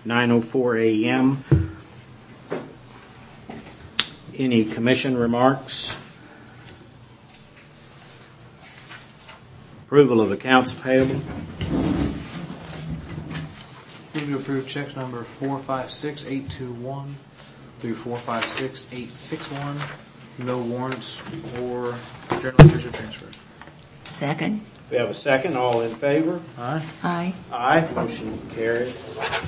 9:04 a.m. Any commission remarks? Approval of accounts payable. Move to approve checks number 456821 through 456861. No warrants or journal entries or transfers. Second. We have a second. All in favor? Aye. Aye. Aye. Motion carries.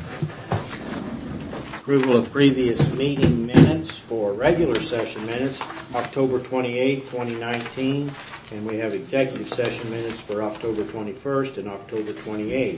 Approval of previous meeting minutes for regular session minutes, October 28, 2019, and we have executive session minutes for October 21st and October 28th.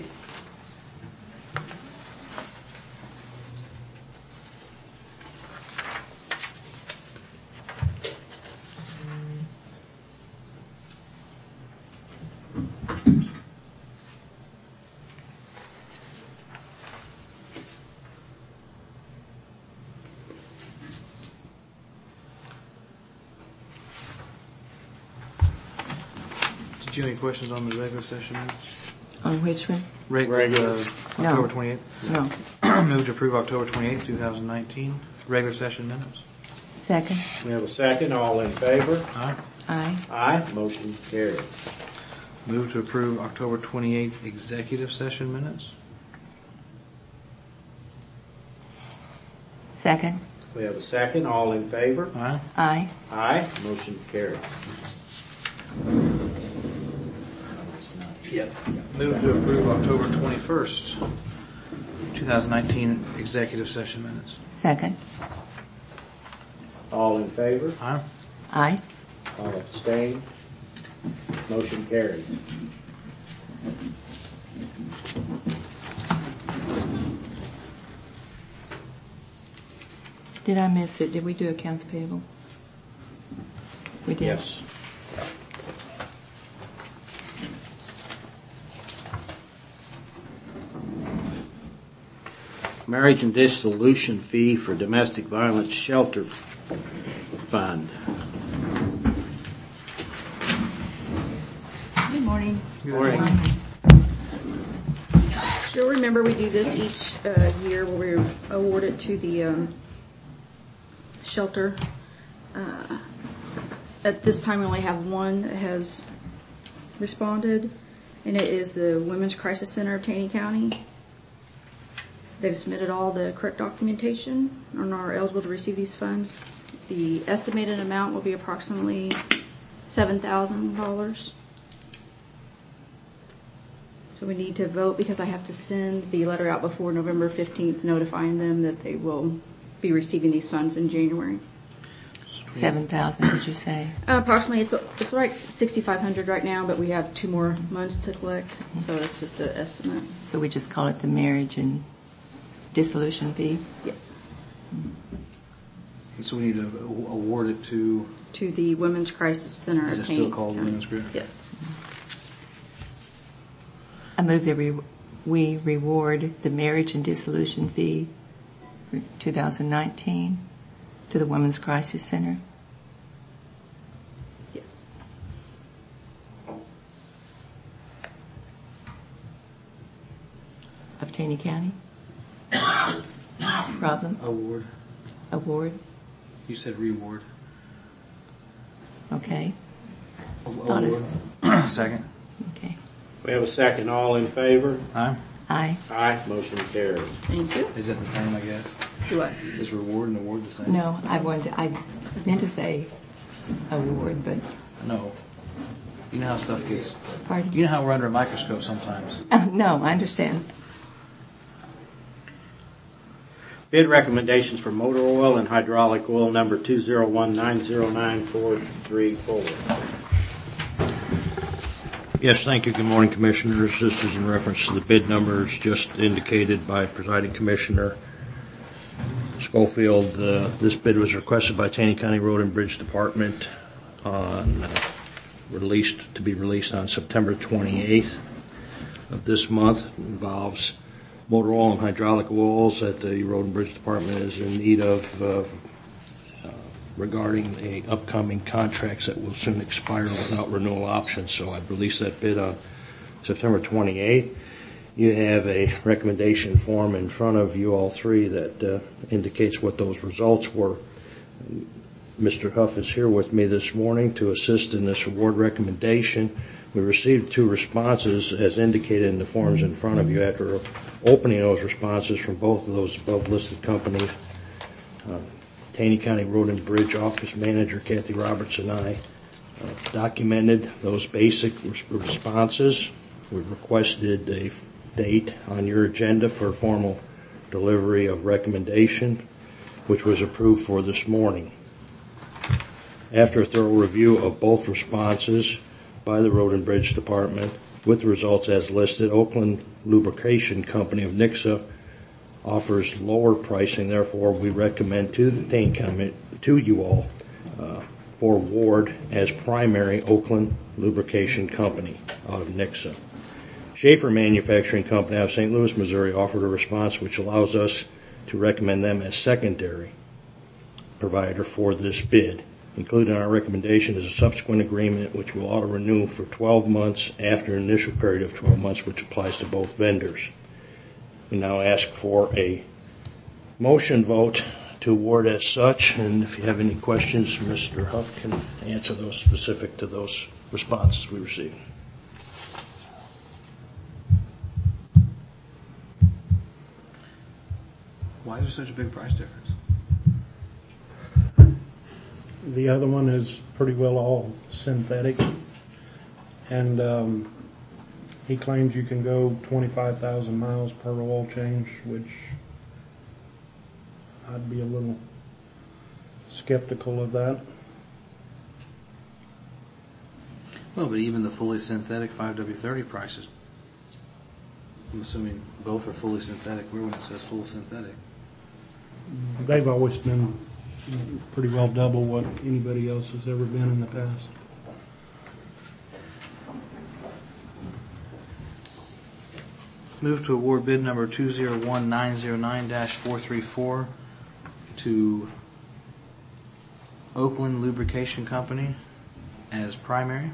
Did you have any questions on the regular session minutes? On which one? Regular. October 28th? No. Move to approve October 28th, 2019, regular session minutes. Second. We have a second. All in favor? Aye. Aye. Aye. Motion carries. Move to approve October 28th, executive session minutes. Second. We have a second. All in favor? Aye. Aye. Aye. Motion carries. Yep. Move to approve October 21st, 2019, executive session minutes. Second. All in favor? Aye. Aye. All abstain. Motion carries. Did I miss it? Did we do accounts payable? We did. Yes. Marriage and dissolution fee for domestic violence shelter fund. Good morning. Good morning. You'll remember we do this each year where we award it to the shelter. At this time we only have one that has responded, and it is the Women's Crisis Center of Taney County. They've submitted all the correct documentation and are eligible to receive these funds. The estimated amount will be approximately $7,000. So we need to vote because I have to send the letter out before November 15th notifying them that they will be receiving these funds in January. 7,000, did you say? Approximately, it's like $6,500 right now, but we have 2 more months to collect, so it's just an estimate. So we just call it the marriage and dissolution fee? Yes. And so we need to award it to... To the Women's Crisis Center. Is it still called Women's Crisis? Yes. I move that we reward the marriage and dissolution fee for 2019 to the Women's Crisis Center. Yes. Of Taney County? Problem? Award? You said reward. Okay. Award. Second. Okay. We have a second. All in favor? Aye. Aye. Aye. Motion carries. Thank you. Is that the same, I guess? Do what? Is reward and award the same? No, I meant to say award, but No. You know how stuff gets... pardon? You know how we're under a microscope sometimes. No, I understand. Bid recommendations for motor oil and hydraulic oil number 201909434. Yes, thank you. Good morning, Commissioners. This is in reference to the bid numbers just indicated by Presiding Commissioner Schofield. This bid was requested by Taney County Road and Bridge Department to be released on September 28th of this month. It involves motor oil and hydraulic oils that the Road and Bridge Department is in need of regarding the upcoming contracts that will soon expire without renewal options. So I released that bid on September 28th. You have a recommendation form in front of you all three that indicates what those results were. Mr. Huff is here with me this morning to assist in this award recommendation. We received 2 responses as indicated in the forms in front of you after opening those responses from both of those above listed companies. Taney County Road and Bridge Office Manager Kathy Roberts and I documented those basic responses. We requested a date on your agenda for formal delivery of recommendation, which was approved for this morning. After a thorough review of both responses by the Road and Bridge Department with the results as listed, Oakland Lubrication Company of Nixa offers lower pricing. Therefore, we recommend to the Taney County, to you all, for award as primary Oakland Lubrication Company out of Nixa. Schaefer Manufacturing Company out of St. Louis, Missouri offered a response which allows us to recommend them as secondary provider for this bid. Included in our recommendation is a subsequent agreement which will auto-renew for 12 months after an initial period of 12 months, which applies to both vendors. We now ask for a motion vote to award as such, and if you have any questions, Mr. Huff can answer those specific to those responses we received. Why is there such a big price difference? The other one is pretty well all synthetic, and he claims you can go 25,000 miles per oil change, which I'd be a little skeptical of that. Well, but even the fully synthetic 5W30 prices, I'm assuming both are fully synthetic. Where when it says full synthetic? They've always been pretty well double what anybody else has ever been in the past. Move to award bid number 201909-434 to Oakland Lubrication Company as primary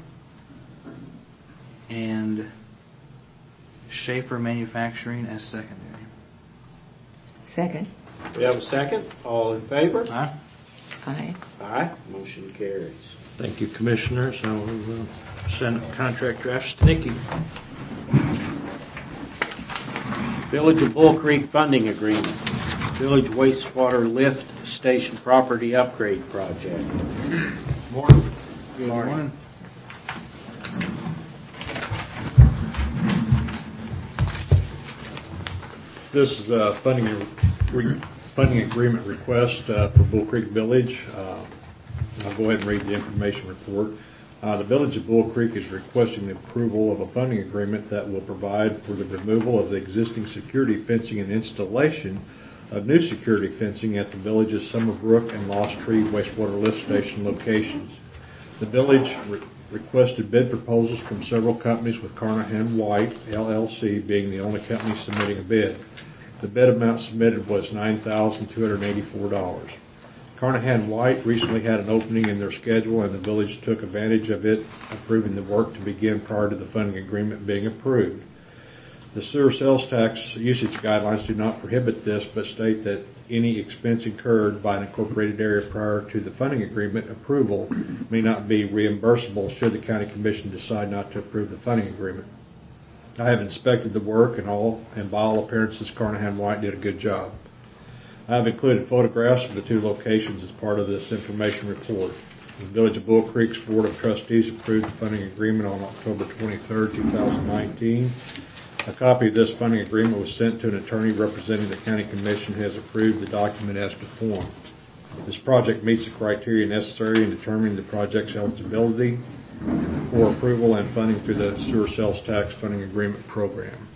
and Schaefer Manufacturing as secondary. Second. We have a second. All in favor? Aye. Aye. Aye. Motion carries. Thank you, Commissioners. I will send contract drafts to Nikki. Village of Bull Creek Funding Agreement. Village Wastewater Lift Station Property Upgrade Project. Morning. Good morning. This is a funding agreement request for Bull Creek Village. I'll go ahead and read the information report. The Village of Bull Creek is requesting the approval of a funding agreement that will provide for the removal of the existing security fencing and installation of new security fencing at the village's Summerbrook and Lost Tree wastewater lift station locations. The village requested bid proposals from several companies, with Carnahan White, LLC, being the only company submitting a bid. The bid amount submitted was $9,284. Carnahan White recently had an opening in their schedule, and the village took advantage of it, approving the work to begin prior to the funding agreement being approved. The sewer sales tax usage guidelines do not prohibit this, but state that any expense incurred by an incorporated area prior to the funding agreement approval may not be reimbursable should the county commission decide not to approve the funding agreement. I have inspected the work, and by all appearances, Carnahan White did a good job. I have included photographs of the 2 locations as part of this information report. The Village of Bull Creek's Board of Trustees approved the funding agreement on October 23, 2019. A copy of this funding agreement was sent to an attorney representing the County Commission, who has approved the document as to form. This project meets the criteria necessary in determining the project's eligibility for approval and funding through the Sewer Sales Tax Funding Agreement Program.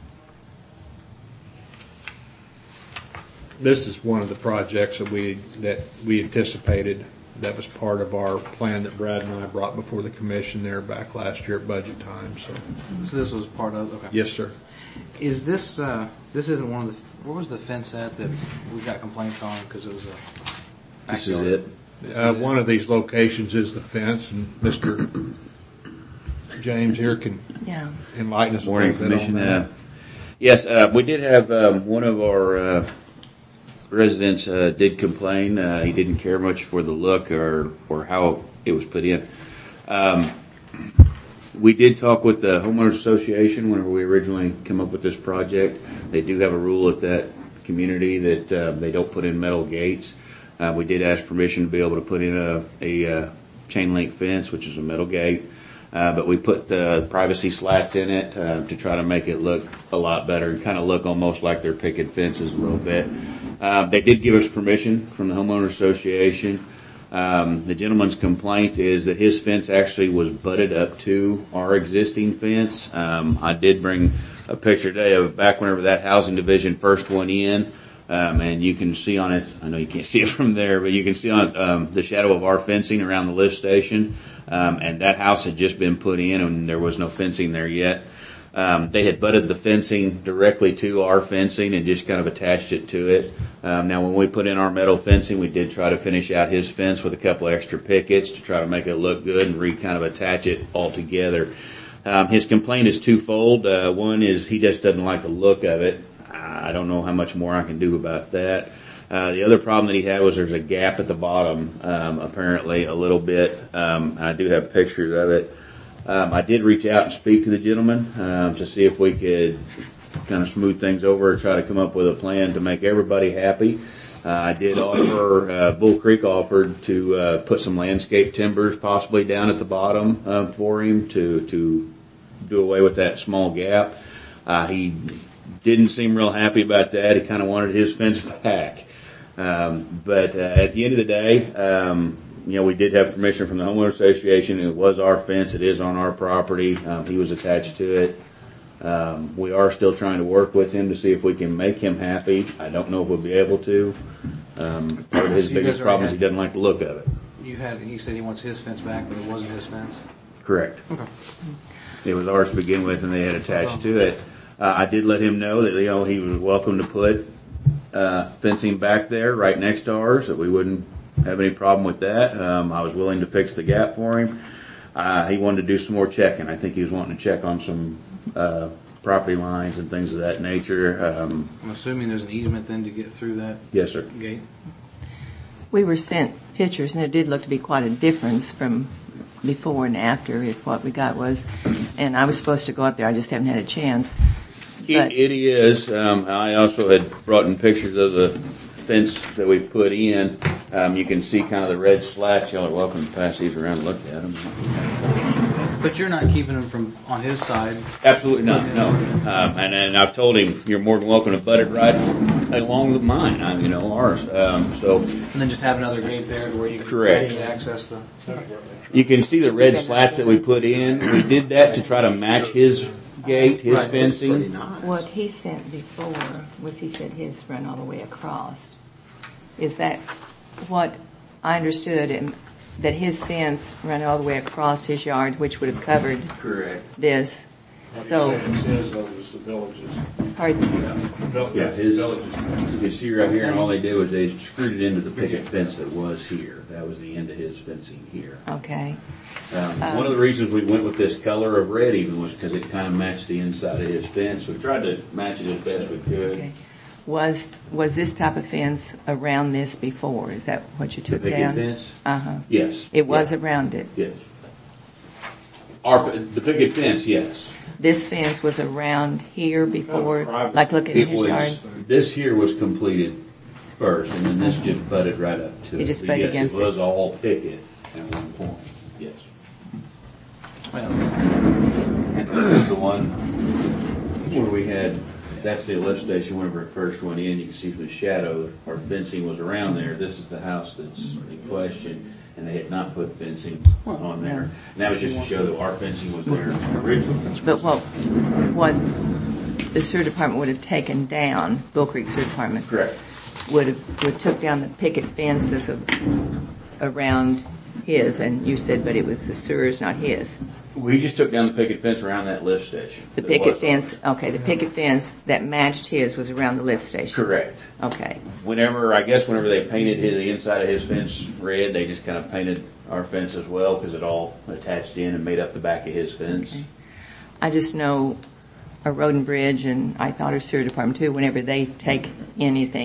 This is one of the projects that we anticipated. That was part of our plan that Brad and I brought before the commission there back last year at budget time. So this was part of, okay. Yes, sir. Is this, this isn't one of the, where was the fence at that we got complaints on because it was a backyard? This is it. One of these locations is the fence, and Mr. James here can enlighten us a Morning, little bit on Commission. that. Yes, we did have one of our residents did complain. He didn't care much for the look or how it was put in. We did talk with the homeowners association whenever we originally came up with this project. They do have a rule at that community that they don't put in metal gates. We did ask permission to be able to put in a chain link fence, which is a metal gate. But we put privacy slats in it to try to make it look a lot better and kind of look almost like they're picket fences a little bit. They did give us permission from the homeowners association. The gentleman's complaint is that his fence actually was butted up to our existing fence. I did bring a picture today of back whenever that housing division first went in. And you can see on it, I know you can't see it from there, but you can see on it, the shadow of our fencing around the lift station. And that house had just been put in and there was no fencing there yet. They had butted the fencing directly to our fencing and just kind of attached it to it. Now when we put in our metal fencing, we did try to finish out his fence with a couple of extra pickets to try to make it look good and kind of attach it all together. His complaint is twofold. One is he just doesn't like the look of it. I don't know how much more I can do about that. The other problem that he had was there's a gap at the bottom, apparently a little bit. I do have pictures of it. I did reach out and speak to the gentleman to see if we could kind of smooth things over or try to come up with a plan to make everybody happy. I did offer, Bull Creek offered to put some landscape timbers possibly down at the bottom for him to do away with that small gap. He didn't seem real happy about that. He kind of wanted his fence back. But at the end of the day, we did have permission from the homeowner association. It was our fence. It is on our property. He was attached to it. We are still trying to work with him to see if we can make him happy. I don't know if we'll be able to. Part of his biggest problem is he doesn't like the look of it. He said he wants his fence back, but it wasn't his fence? Correct. Okay. It was ours to begin with, and they had attached to it. I did let him know that he was welcome to put fencing back there right next to ours, that we wouldn't have any problem with that. I was willing to fix the gap for him. He wanted to do some more checking. I think he was wanting to check on some property lines and things of that nature. I'm assuming there's an easement then to get through that Yes, sir. gate? We were sent pictures, and there did look to be quite a difference from before and after if what we got was, and I was supposed to go up there, I just haven't had a chance. But It is. I also had brought in pictures of the fence that we put in. You can see kind of the red slats. Y'all are welcome to pass these around and look at them. But you're not keeping him from on his side? Absolutely not, no. And I've told him you're more than welcome to butt it right along with mine, ours. And then just have another gate there to where you can Correct. access the... You can see the red slats that we put in. We did that to try to match his gate, his fencing. what he sent before was he said his run all the way across. Is that what I understood, that his fence ran all the way across his yard, which would have covered Correct. this? So, pardon? Yeah, you can see right here, and all they did was they screwed it into the picket fence that was here. That was the end of his fencing here. Okay. One of the reasons we went with this color of red even was because it kind of matched the inside of his fence. We tried to match it as best we could. Okay. Was this type of fence around this before? Is that what you The took picket down? fence? Uh-huh. Yes. It was Yeah. around it. Yes. The picket fence, yes. This fence was around here before, like looking at It his was, yard? this here was completed first, and then this just butted right up to it. It just But butted yes, against it was all picket at one point, yes. The one where we had, that's the lift station whenever it first went in, you can see from the shadow, our fencing was around there. This is the house that's in question, and they had not put fencing on there. And that was just to show that our fencing was there originally. But what the sewer department would have taken down, Bull Creek Sewer Department, Correct. would took down the picket fence that's around his, and you said, but it was the sewer's, not his. We just took down the picket fence around that lift station. The That picket was- fence, okay, the picket fence that matched his was around the lift station. Correct. Okay. Whenever they painted the inside of his fence red, they just kind of painted our fence as well because it all attached in and made up the back of his fence. Okay. I just know or Road and Bridge, and I thought our sewer department too, whenever they take anything